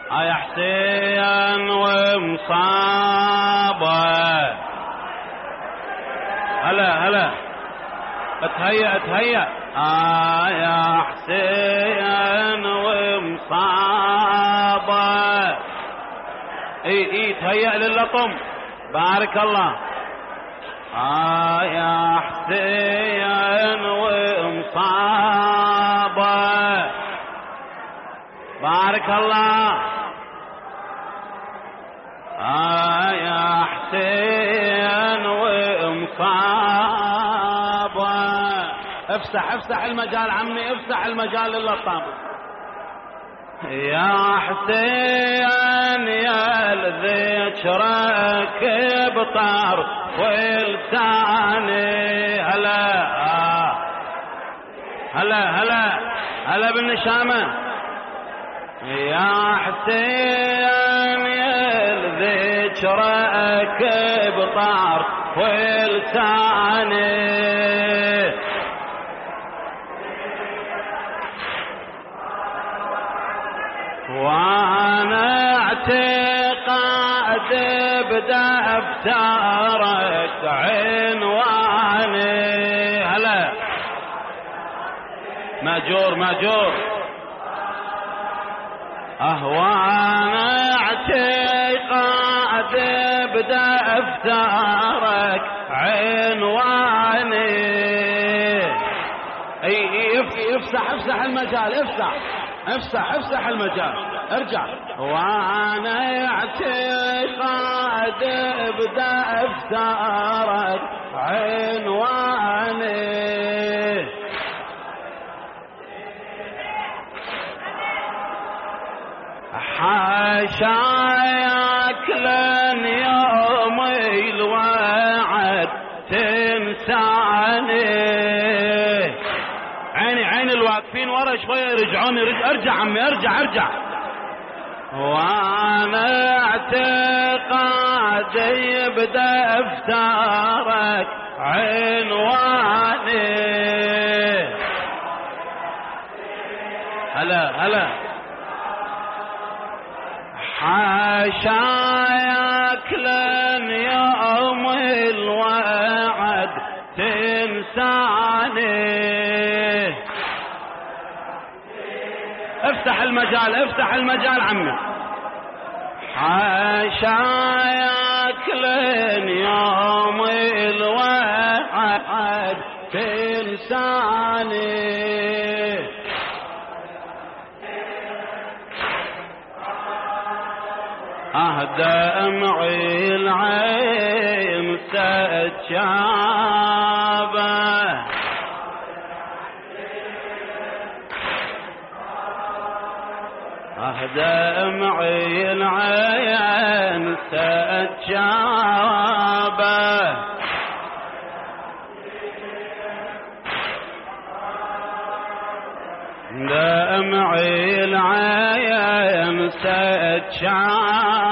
يا حسين ومصابه. هلا اتهيأ يا حسين ومصابه. اي تهيأ للطم. بارك الله. يا حسين ومصابه. بارك الله. يا حسين ومصابه. افتح المجال عمي، افتح المجال للطم. يا حسين يا الذكرك بطار ولساني. هلا بالنشامة. يا حسين يا الذكرك بطار ولساني. وانا اعتقاد بدفترك عنواني. هلا ماجور. وانا اعتقاد بدفترك عنواني. افتح المجال. افتح المجال. ارجع. وانا اعتقاد بدفترك عنواني. حاشاك لن يوم الوعد تنساني. عيني الواقفين ورا شوية يرجعوني. ارجع عمي، ارجع. وانا اعتقاد بدفترك عنواني. هلا حاشاك لن يوم الوعد تنساني. افتح المجال عمي. حاشاك لن يوم الوعد تنساني. دمعي العين سجابه. دمعي العين سجابه. دمعي العين سجابه.